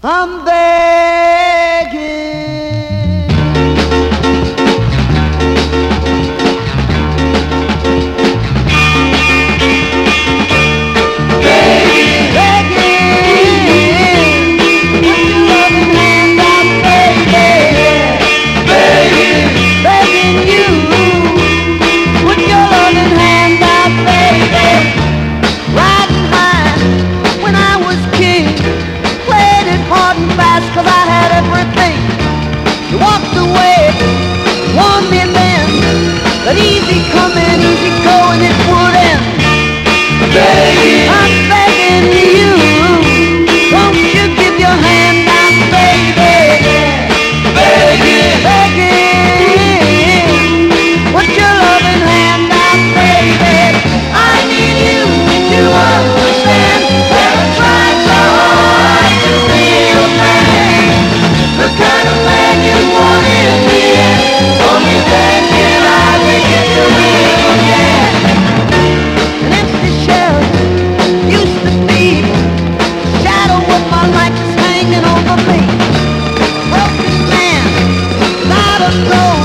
I'm begging. Cause I had everything. You walked away, warned me then that easy coming, easy going it would end. Begging, I'm begging you, won't you give your hand out, baby? Begging, begging, put your loving hand out, baby. I need you to understand that I tried so hard to be your man. The kind of man you want in the end. Only then can I begin to live again. An empty shell used to be the shadow of my life is hanging over me. A broken man without a soul.